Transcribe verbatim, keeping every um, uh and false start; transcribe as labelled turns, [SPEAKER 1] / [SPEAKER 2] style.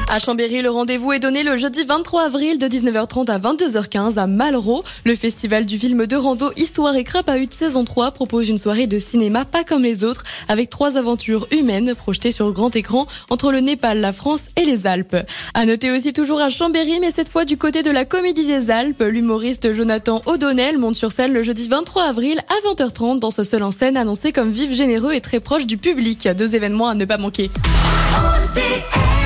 [SPEAKER 1] À Chambéry, le rendez-vous est donné le jeudi vingt-trois avril de dix-neuf heures trente à vingt-deux heures quinze à Malraux. Le festival du film de rando Histoire et Crapahut saison trois propose une soirée de cinéma pas comme les autres, avec trois aventures humaines projetées sur grand écran entre le Népal, la France et les Alpes. À noter aussi toujours à Chambéry, mais cette fois du côté de la Comédie des Alpes, l'humoriste Jonathan O'Donnell monte sur scène le jeudi vingt-trois avril à vingt heures trente dans ce seul en scène annoncé comme vif, généreux et très proche du public. Deux événements à ne pas manquer.